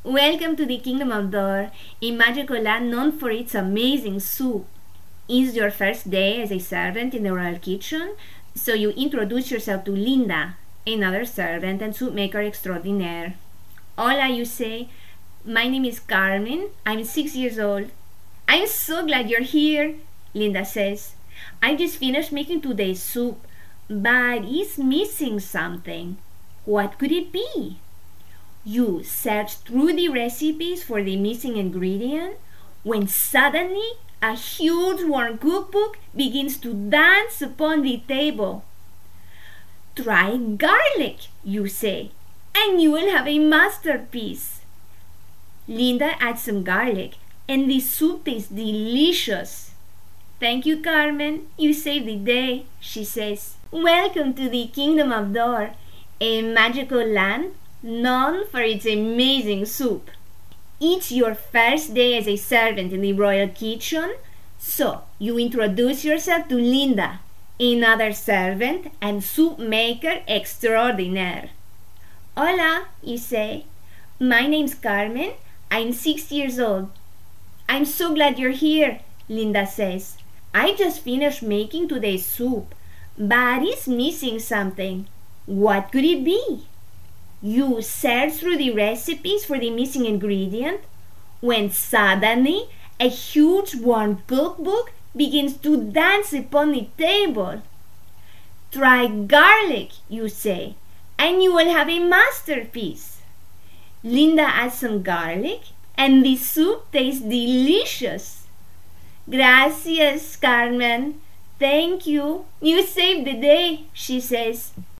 Welcome to the Kingdom of Dor, a magical land known for its amazing soup. It's your first day as a servant in the royal kitchen, so you introduce yourself to Linda, another servant and soup maker extraordinaire. Hola, you say. My name is Carmen. I'm 6 years old. I'm so glad you're here, Linda says. I just finished making today's soup, but it's missing something. What could it be? You search through the recipes for the missing ingredient when suddenly a huge worn cookbook begins to dance upon the table. Try garlic, you say, and you will have a masterpiece. Linda adds some garlic, and the soup tastes delicious. Thank you, Carmen. You saved the day, she says. Welcome to the Kingdom of Dor, a magical land known for its amazing soup. It's your first day as a servant in the royal kitchen, so you introduce yourself to Linda, another servant and soup maker extraordinaire. Hola, you say. My name's Carmen. I'm 6 years old. I'm so glad you're here, Linda says. I just finished making today's soup, but it's missing something. What could it be? You search through the recipes for the missing ingredient when suddenly a huge worn cookbook begins to dance upon the table. Try garlic, you say, and you will have a masterpiece. Linda adds some garlic and the soup tastes delicious. Gracias, Carmen. Thank you. You saved the day, she says.